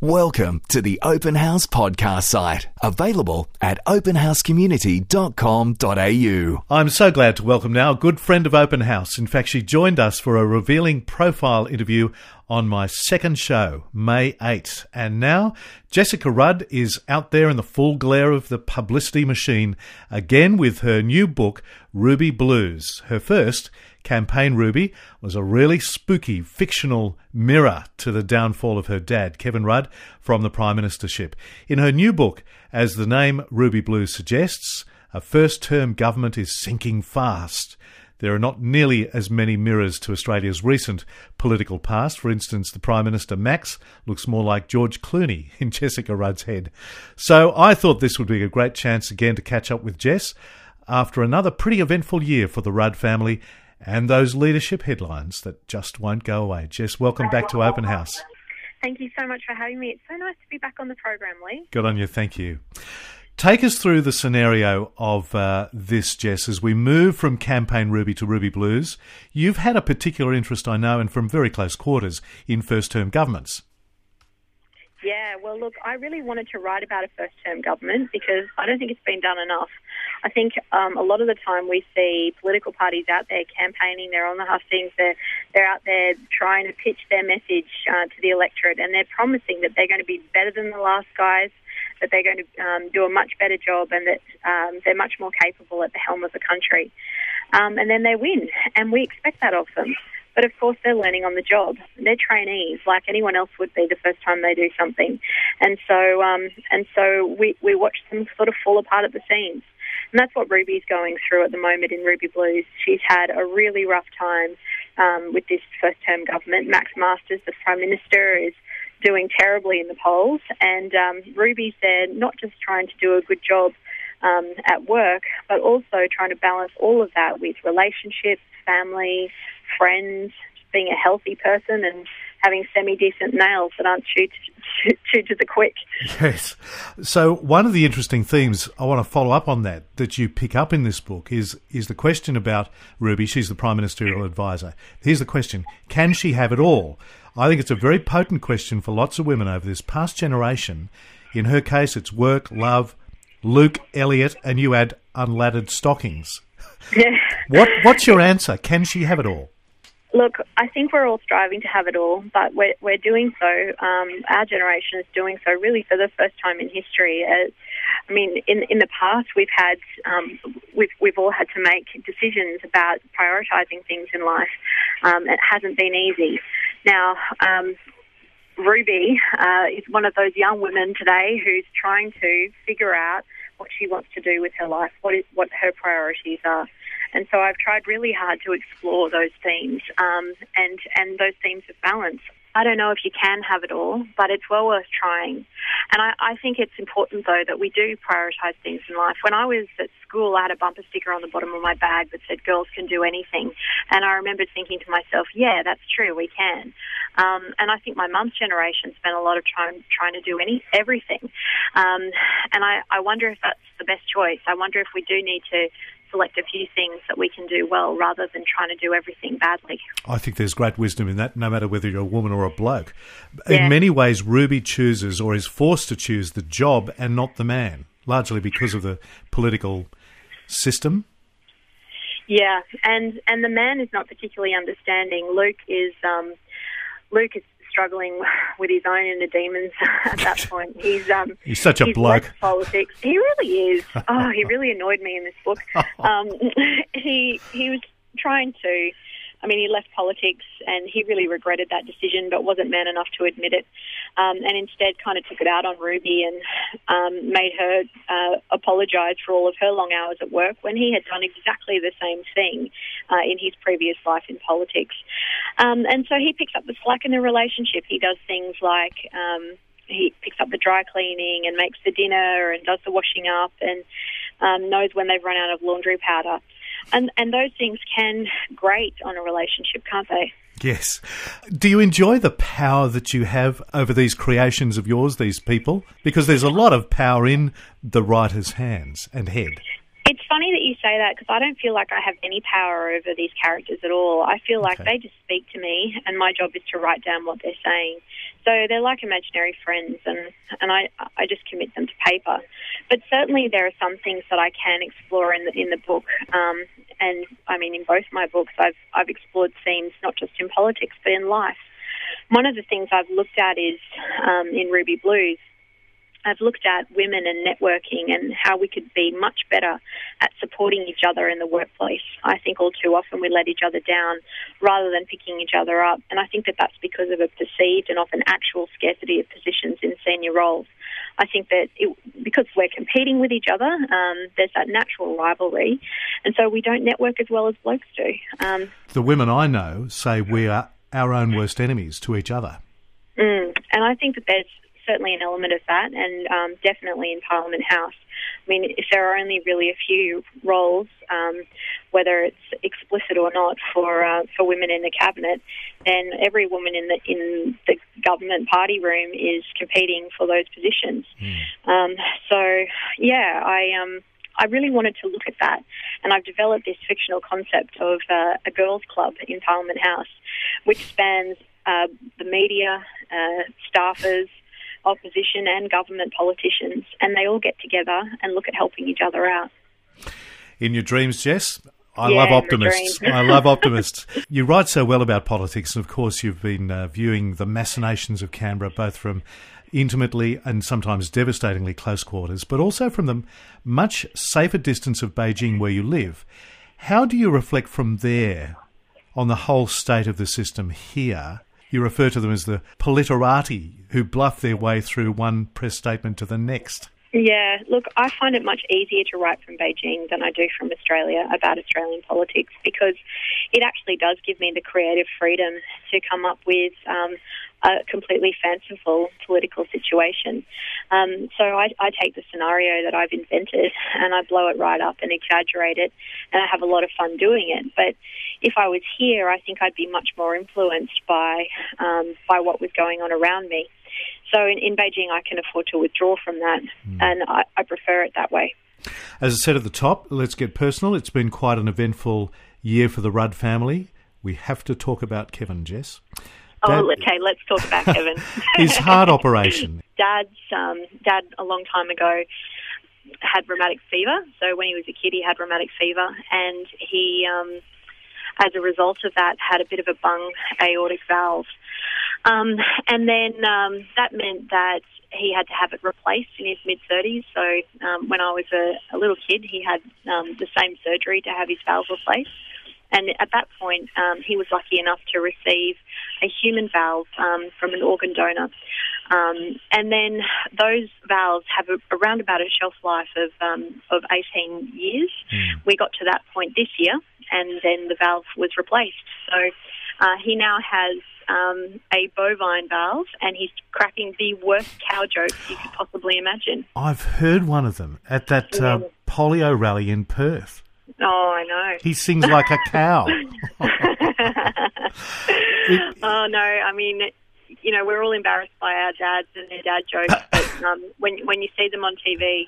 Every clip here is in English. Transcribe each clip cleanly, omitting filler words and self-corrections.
Welcome to the Open House podcast site, available at openhousecommunity.com.au. I'm so glad to welcome now a good friend of Open House. In fact, she joined us for a revealing profile interview on my second show, May 8. And now, Jessica Rudd is out there in the full glare of the publicity machine, again with her new book, Ruby Blues. Her first, Campaign Ruby, was a really spooky, fictional mirror to the downfall of her dad, Kevin Rudd, from the Prime Ministership. In her new book, as the name Ruby Blues suggests, a first-term government is sinking fast. There are not nearly as many mirrors to Australia's recent political past. For instance, the Prime Minister, Max, looks more like George Clooney in Jessica Rudd's head. So I thought this would be a great chance again to catch up with Jess after another pretty eventful year for the Rudd family and those leadership headlines that just won't go away. Jess, welcome back to Open House. Thank you so much for having me. It's so nice to be back on the program, Lee. Good on you, thank you. Take us through the scenario of this, Jess, as we move from Campaign Ruby to Ruby Blues. You've had a particular interest, I know, and from very close quarters, in first-term governments. Yeah, well, look, I really wanted to write about a first-term government because I don't think it's been done enough. I think a lot of the time we see political parties out there campaigning, they're on the hustings, they're out there trying to pitch their message to the electorate, and they're promising that they're going to be better than the last guys, that they're going to do a much better job, and that they're much more capable at the helm of the country. And then they win, and we expect that of them. But of course, they're learning on the job. They're trainees, like anyone else would be the first time they do something. And so we watch them sort of fall apart at the seams. And that's what Ruby's going through at the moment in Ruby Blues. She's had a really rough time with this first-term government. Max Masters, the Prime Minister, is doing terribly in the polls. And Ruby's there not just trying to do a good job at work, but also trying to balance all of that with relationships, family, friends, being a healthy person and having semi-decent nails that aren't chewed to the quick. Yes. So one of the interesting themes I want to follow up on that you pick up in this book is the question about Ruby. She's the Prime Ministerial Advisor. Here's the question. Can she have it all? I think it's a very potent question for lots of women over this past generation. In her case, it's work, love, Luke, Elliot, and you add unladdered stockings. Yeah. What's your answer? Can she have it all? Look, I think we're all striving to have it all, but we're doing so. Our generation is doing so really for the first time in history. In the past, we've all had to make decisions about prioritising things in life. It hasn't been easy. Now, Ruby is one of those young women today who's trying to figure out what she wants to do with her life, what her priorities are. And so I've tried really hard to explore those themes and those themes of balance. I don't know if you can have it all, but it's well worth trying. And I think it's important, though, that we do prioritise things in life. When I was at school, I had a bumper sticker on the bottom of my bag that said, "Girls can do anything." And I remember thinking to myself, yeah, that's true, we can. And I think my mum's generation spent a lot of time trying to do everything. And I wonder if that's the best choice. I wonder if we do need to select a few things that we can do well rather than trying to do everything badly. I think there's great wisdom in that, no matter whether you're a woman or a bloke. Yeah. In many ways, Ruby chooses or is forced to choose the job and not the man, largely because of the political system. Yeah, and the man is not particularly understanding. Luke is struggling with his own inner demons at that point. He's such a bloke. Left politics. He really is. Oh, he really annoyed me in this book. He was trying to. He left politics and he really regretted that decision, but wasn't man enough to admit it. And instead kind of took it out on Ruby and made her apologise for all of her long hours at work when he had done exactly the same thing in his previous life in politics. And so he picks up the slack in the relationship. He does things like he picks up the dry cleaning and makes the dinner and does the washing up and knows when they've run out of laundry powder. And those things can grate on a relationship, can't they? Yes. Do you enjoy the power that you have over these creations of yours, these people? Because there's a lot of power in the writer's hands and head. It's funny that you say that because I don't feel like I have any power over these characters at all. I feel like they just speak to me, and my job is to write down what they're saying. So they're like imaginary friends, and I just commit them to paper. But certainly there are some things that I can explore in the book. And I mean, in both my books, I've explored themes not just in politics but in life. One of the things I've looked at is in Ruby Blues. I've looked at women and networking and how we could be much better at supporting each other in the workplace. I think all too often we let each other down rather than picking each other up. And I think that that's because of a perceived and often actual scarcity of positions in senior roles. I think that because we're competing with each other, there's that natural rivalry. And so we don't network as well as blokes do. The women I know say we are our own worst enemies to each other. And I think that there's certainly an element of that, and definitely in Parliament House. I mean, if there are only really a few roles, whether it's explicit or not, for women in the cabinet, then every woman in the government party room is competing for those positions. I really wanted to look at that, and I've developed this fictional concept of a girls' club in Parliament House, which spans the media, staffers, opposition and government politicians, and they all get together and look at helping each other out. In your dreams, Jess? I love optimists. I love optimists. You write so well about politics, and of course you've been viewing the machinations of Canberra both from intimately and sometimes devastatingly close quarters, but also from the much safer distance of Beijing where you live. How do you reflect from there on the whole state of the system here? You refer to them as the politerati who bluff their way through one press statement to the next. Yeah, look, I find it much easier to write from Beijing than I do from Australia about Australian politics, because it actually does give me the creative freedom to come up with a completely fanciful political situation. So I take the scenario that I've invented and I blow it right up and exaggerate it, and I have a lot of fun doing it. But if I was here, I think I'd be much more influenced by what was going on around me. So in Beijing, I can afford to withdraw from that, and I prefer it that way. As I said at the top, let's get personal. It's been quite an eventful year for the Rudd family. We have to talk about Kevin, Jess. Okay, let's talk about Kevin. His heart operation. Dad, a long time ago, had rheumatic fever. So when he was a kid, he had rheumatic fever, and he, as a result of that, had a bit of a bung aortic valve. And then that meant that he had to have it replaced in his mid-30s. So when I was a little kid, he had the same surgery to have his valve replaced. And at that point, he was lucky enough to receive a human valve from an organ donor. And then those valves have around about a shelf life of 18 years. We got to that point this year, and then the valve was replaced. So he now has a bovine valve, and he's cracking the worst cow jokes you could possibly imagine. I've heard one of them at that polio rally in Perth. Oh, I know. He sings like a cow. Oh, no, I mean, you know, we're all embarrassed by our dads and their dad jokes, but when you see them on TV,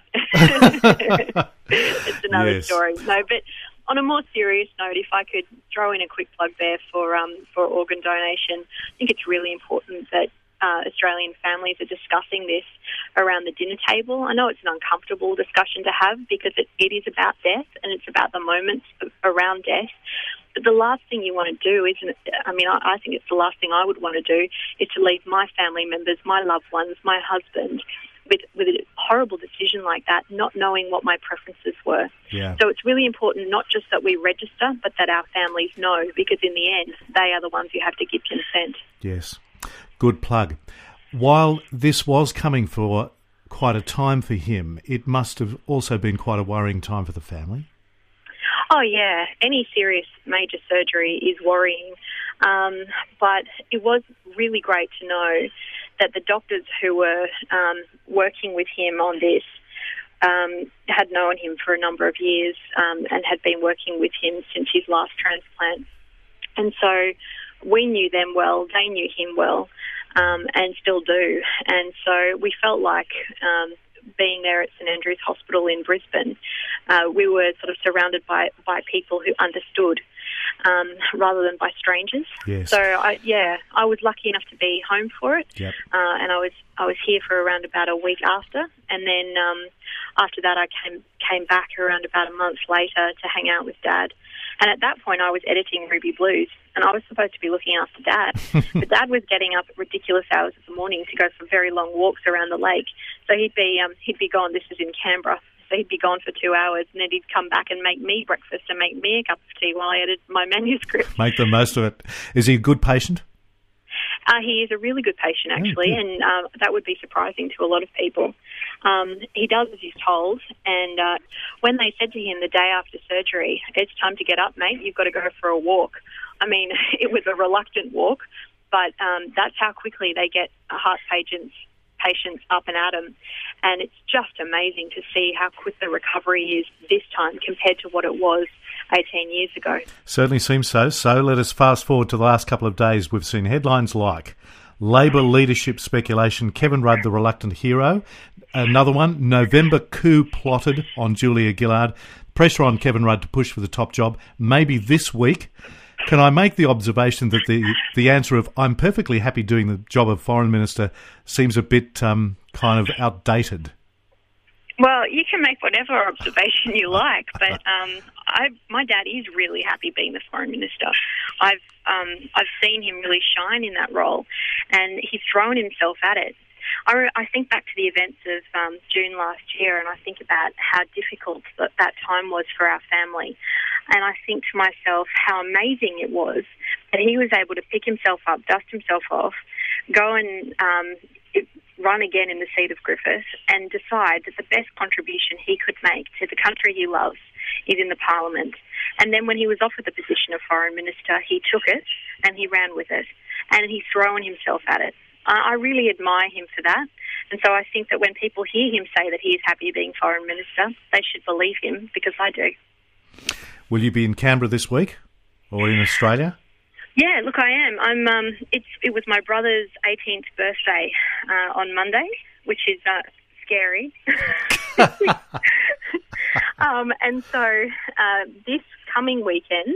it's another story. No, but on a more serious note, if I could throw in a quick plug there for organ donation, I think it's really important that Australian families are discussing this around the dinner table. I know it's an uncomfortable discussion to have because it is about death and it's about the moments around death. But the last thing you want to do I think it's the last thing I would want to do is to leave my family members, my loved ones, my husband with a horrible decision like that, not knowing what my preferences were. Yeah. So it's really important not just that we register, but that our families know, because in the end, they are the ones who have to give consent. Yes. Good plug. While this was coming for quite a time for him, it must have also been quite a worrying time for the family. Oh, yeah. Any serious major surgery is worrying. But it was really great to know that the doctors who were working with him on this had known him for a number of years and had been working with him since his last transplant. And so we knew them well, they knew him well, and still do. And so we felt like being there at St Andrew's Hospital in Brisbane, we were sort of surrounded by people who understood rather than by strangers. Yes. So I was lucky enough to be home for it. Yep. And I was here for around about a week after, and then after that I came back around about a month later to hang out with Dad. And at that point I was editing Ruby Blues, and I was supposed to be looking after Dad. But Dad was getting up at ridiculous hours of the morning to go for very long walks around the lake. So he'd be gone. This is in Canberra. So he'd be gone for 2 hours, and then he'd come back and make me breakfast and make me a cup of tea while I edited my manuscript. Make the most of it. Is he a good patient? He is a really good patient, actually, and that would be surprising to a lot of people. He does as he's told, and when they said to him the day after surgery, "It's time to get up, mate, you've got to go for a walk," I mean, it was a reluctant walk, but that's how quickly they get heart patients up and at them. And it's just amazing to see how quick the recovery is this time compared to what it was 18 years ago. Certainly seems so. So let us fast forward to the last couple of days. We've seen headlines like Labor leadership speculation, Kevin Rudd the reluctant hero. Another one, November coup plotted on Julia Gillard. Pressure on Kevin Rudd to push for the top job, maybe this week. Can I make the observation that the answer of "I'm perfectly happy doing the job of Foreign Minister" seems a bit kind of outdated? Well, you can make whatever observation you like, but my dad is really happy being the Foreign Minister. I've seen him really shine in that role, and he's thrown himself at it. I think back to the events of June last year, and I think about how difficult that time was for our family. And I think to myself how amazing it was that he was able to pick himself up, dust himself off, go and run again in the seat of Griffith, and decide that the best contribution he could make to the country he loves is in the Parliament. And then when he was offered the position of Foreign Minister, he took it and he ran with it, and he's thrown himself at it. I really admire him for that. And so I think that when people hear him say that he is happy being Foreign Minister, they should believe him, because I do. Will you be in Canberra this week or in Australia? Yeah, look, I am. It was my brother's 18th birthday on Monday, which is scary. And so this coming weekend,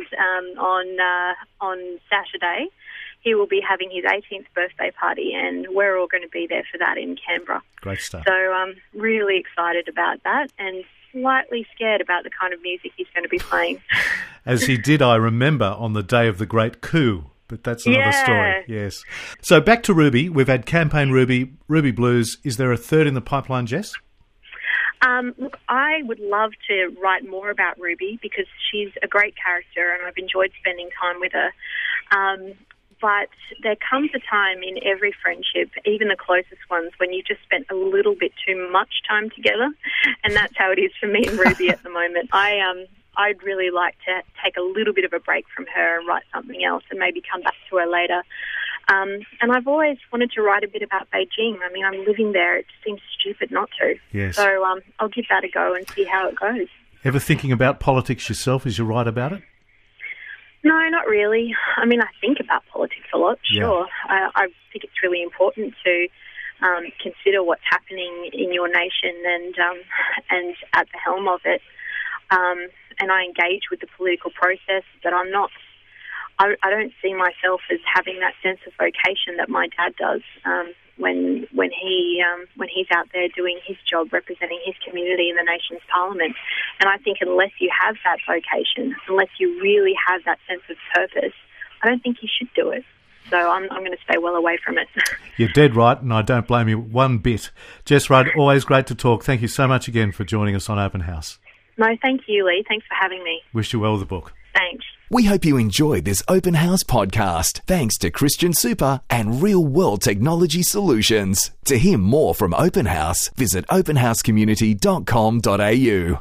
on Saturday, he will be having his 18th birthday party, and we're all going to be there for that in Canberra. Great stuff. So I'm really excited about that, and slightly scared about the kind of music he's going to be playing. As he did, I remember, on the day of the great coup. But that's another story, yes. So back to Ruby. We've had Campaign Ruby, Ruby Blues. Is there a third in the pipeline, Jess? Look, I would love to write more about Ruby, because she's a great character and I've enjoyed spending time with her. But there comes a time in every friendship, even the closest ones, when you just spent a little bit too much time together. And that's how it is for me and Ruby at the moment. I'd really like to take a little bit of a break from her and write something else and maybe come back to her later. And I've always wanted to write a bit about Beijing. I mean, I'm living there. It seems stupid not to. Yes. So I'll give that a go and see how it goes. Ever thinking about politics yourself as you write about it? No, not really. I mean, I think about politics a lot, sure. Yeah. I think it's really important to consider what's happening in your nation and at the helm of it. And I engage with the political process, but I don't see myself as having that sense of vocation that my dad does when he's out there doing his job, representing his community in the nation's parliament. And I think unless you have that vocation, unless you really have that sense of purpose, I don't think you should do it. So I'm going to stay well away from it. You're dead right, and I don't blame you one bit. Jess Rudd, always great to talk. Thank you so much again for joining us on Open House. No, thank you, Lee. Thanks for having me. Wish you well with the book. Thanks. We hope you enjoyed this Open House podcast, thanks to Christian Super and Real World Technology Solutions. To hear more from Open House, visit openhousecommunity.com.au.